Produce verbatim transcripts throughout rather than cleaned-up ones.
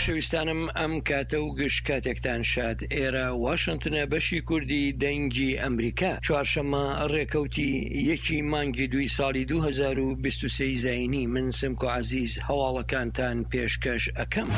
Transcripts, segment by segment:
خۆشەویستانم ئەم کاتە و گشت کاتێکتان شاد. ئێرە واشنتنە بەشی کوردی دەنگی ئەمریکا چوارشەممە ڕێکەوتی یەکی مانگی دوی ساڵی دوو هەزار و بیست و سێ زاینی. من سمکۆ عەزیز هەواڵەکانتان پێشکەش ئەکەم.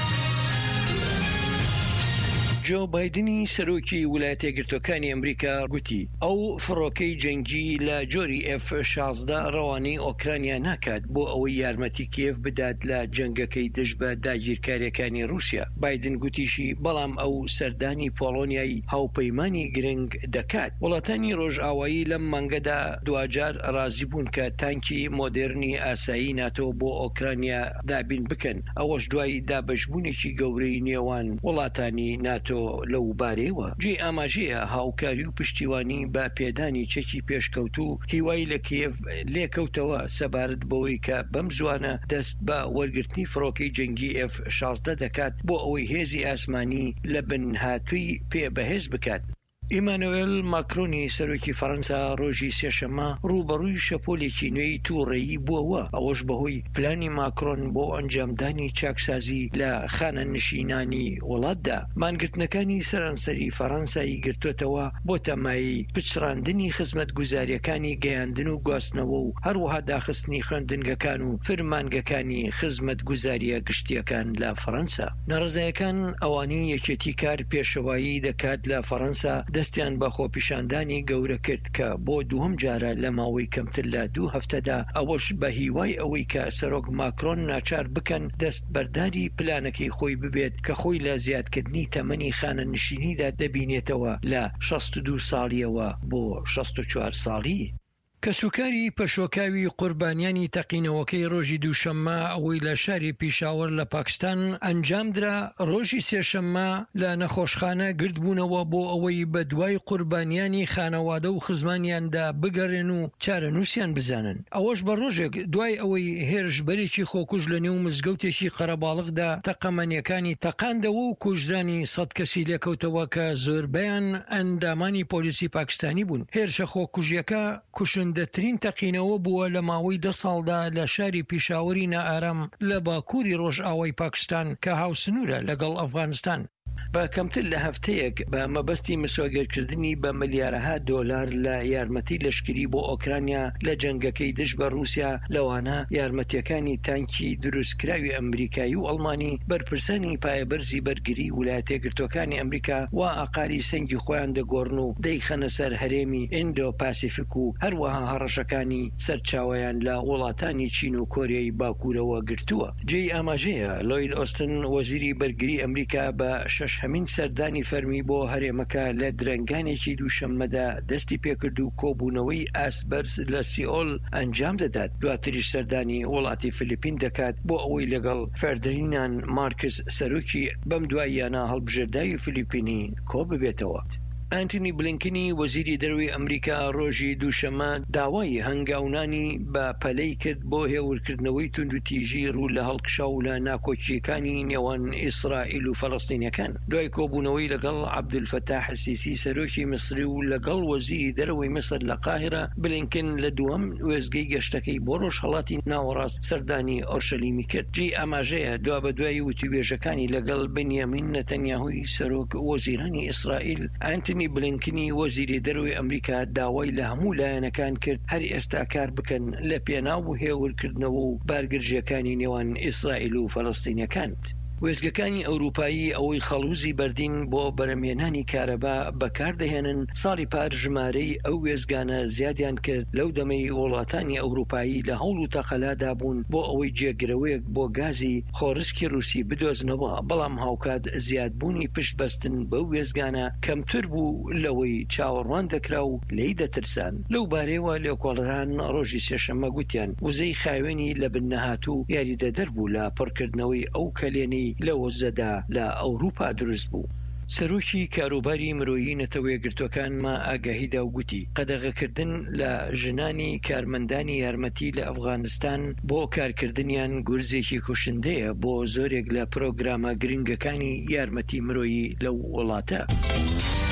جۆ بایدنی سەرۆکی ویلایەتە یەکگرتووەکانی ئەمریکا گوتی ئەو فڕۆکەی جەنگی لە جۆری ئێف شازدە ڕەوانەی ئۆکرانیا ناکات بۆ ئەوەی یارمەتی کیێف بدات لە جەنگەکەی دژ بە داگیرکاریەکانی رووسیا. بایدن گوتیشی بەڵام ئەو سەردانی پۆڵۆنیایی هاوپەیمانی گرنگ دەکات. وڵاتانی ڕۆژئاوایی لەم مانگەدا دوجار ڕازی بوون کە تانکی مۆدێرنی ئاسایی ناتۆ بۆ ئۆکرانیا دابین بکەن، ئەوەش دوای دابەشبوونێکی گەورەی نێوان وڵاتانی ناتۆ لەو بارەیەوە. جێ ئاماژەیە هاوکاری و پشتیوانی بە پێدانی چەکی پێشکەوتوو هیوای لە کیێف لێکەوتەوە سەبارەت بەوەی کە بەم زوانە دەست بە وەرگرتنی فڕۆکەی جەنگی ئێف شازدە دەکات بۆ ئەوەی هێزی ئاسمانی لە بنهاتووی پێ بەهێز بکات. ئیمانوئێل ماکرۆنی سەرۆکی فەڕەنسا ڕۆژی سێشەممە ڕوبەڕووی شەپۆلێکی نوێی تووڕێیی بووەوە، ئەوەش بەهۆی پلانی ماکرۆن بۆ ئەنجامدانی چاکسازی لە خانە نشینانی وڵاتدا. مانگرتنەکانی سەرانسەری فەڕەنسایی گرتوێتەوە بۆ تەمایی پچڕاندنی خزمەت گوزاریەکانی گەیاندن و گواستنەوە و هەروەها داخستنی خوێندنگەکان و فرمانگەکانی خزمەت گوزاریە گشتیەکان لە فەڕەنسا. ناڕزایەکان ئەوانەی یەکێتی کار پێشەوایی دەکات لە فەڕەنسا دەستیان بە خۆپیشاندانی گەورە کرد کە بۆ دووهەم جارە لە ماوەی کەمتر لە دوو هەفتەدا، ئەوەش بە هیوای ئەوەی کە سەرۆک ماکرۆن ناچار بکەن دەست بەرداری پلانەکەی خۆی ببێت کە خۆی لە زیادکردنی تەمەنی خانە نشینیدا دەبینێتەوە لە شەست و دوو ساڵیەوە بۆ شەست و چوار ساڵی. کەسوکاری پەشۆکاوی قوربانیانی تەقینەوەکەی ڕۆژی دووشەممە ئەوەی لە شاری پیشاوەر لە پاکستان ئەنجامدرا ڕۆژی سێشەممە لە نەخۆشخانە گرتبوونەوە بۆ ئەوەی بە دوای قوربانیانی خانەوادە و خزمانیاندا بگەڕێن و چارەنووسیان بزانن. ئەوەش بە ڕۆژێک دوای ئەوەی هێرشبەرێکی خۆکوژ لە نێو مزگەوتێکی قەرەباڵغدا تەقەمەنیەکانی تەقاندەوە و کوژرانی سەد کەسی لێکەوتەوە کە زۆربەیان ئەندامانی پۆلیسی پاکستانی بوون. هێرشە خۆکوژیەکە کوشن دەترین تەقینەوە بووە لە ماوەی دە ساڵدا لە شاری پیشاوەری نائارام لە باکووری ڕۆژئاوای پاکستان کە هاوسنوورە لەگەڵ ئەفغانستان. بە کەمتر لە هەفتەیەک بە مەبەستی مسۆگەرکردنی بە ملیارەها دۆلار لە یارمەتی لەشکری بۆ ئۆکرانیا لە جەنگەکەی دژ بە رووسیا، لەوانە یارمەتیەکانی تانکی دروستکراوی ئەمریکایی و ئەڵمانی بەرپرسانی پایەبەرزی بەرگری ویلایەتە یەکگرتووەکانی ئەمریکا و ئاقاری سەنگی خۆیان دەگۆڕن و دەیخەنە سەر هەرێمی ئیندۆ پاسیفیک و هەروەها هەڕەشەکانی سەرچاوەیان لە وڵاتانی چین و کۆریای باکوورەوە گرتووە. جێی ئاماژەیە لۆید ئۆستن وەزیری بەرگری ئەمریکا بە شەش هەمین سەردانی فەرمی بۆ هەرێمەکە لە درەنگانێکی دووشەممەدا دەستی پێکرد و کۆبوونەوەی ئاسبەرز لە سیئۆل ئەنجام دەدات. دواتریش سەردانی وڵاتی فلیپین دەکات بۆ ئەوەی لەگەڵ فەردرینان مارکس سەرۆکی بەم دواییانە هەڵبژێرداوی فلیپینی کۆ ببێتەوە. ئەنتونی بلینکنی وەزیری دەروی ئەمریکا ڕۆژی دووشەممە داوای هەنگاونانی بە پەلەی کرد بۆ هێورکردنەوەی توندوتیژی ڕوو لە هەڵکشا و لە ناکۆچیەکانی نێوان ئیسرائیل و فەڵەستینیەکان. دوای کۆبوونەوەی لەگەڵ عەبدولفەتاح السیسی سەرۆکی میسری و لەگەڵ وەزیری دەرەوەی میسر لە قاهرە، بلینکن لە دووەم وێستگەی گەشتەکەی بۆ ڕۆژهەڵاتی ناوەڕاست سەردانی ئۆرشەلیمی کرد. جێی ئاماژەیە دوا بە دوای وتیوێژەکانی لەگەڵ بنیامین نەتەنیاهوی سەرۆک وەزیرانی ئیسرائیل، ئەنتونی بلینکنی وەزیری دەروی ئەمریکا داوای لە هەموو لایەنەکان کرد هەر ئێستا کار بکەن لە پێناو و هێورکردنەوە و بارگرژیەکانی نێوان ئیسرائیل و فەڵەستینیەکان. وێستگەکانی ئەوروپایی ئەوەی خەڵوزی بەردین بۆ بەرەمێنانی کارەبا بەکاردەهێنن، ساڵی پار ژمارەی ئەو وێستگانە زیادیان کرد. لەو دەمەی وڵاتانی ئەوروپایی لە هەوڵ و تەقەلادا بوون بۆ ئەوەی جێگرەوەیەک بۆ گازی خۆڕسکی رووسی بدۆزنەوە، بەڵام هاوکات زیادبوونی پشت بەستن بەو وێستگانە کەمتر بوو لەوەی چاوەڕوان دەکرا و لێی دەترسان. لەو بارەیەوە لێکۆڵەران ڕۆژی سێشەممە گوتیان وزەی خاوێنی لە بنەهاتوو یاریدەدەر بوو لە پڕکردنەوەی ئەو کەلێنەی لە وەزەدا لە ئەوروپا دروست بوو. سەرۆکی کاروباری مرۆیی نەتەوە یەکگرتووەکانمە ئاگاهیدا و گوتی قەدەغەکردن لە ژنانی کارمەندانی یارمەتی لە ئەفغانستان بۆ کارکردنیان گورزێکی کوشندەیە بۆ زۆرێک لە پرۆگرامە گرنگەکانی یارمەتی مرۆیی لەو وڵاتە.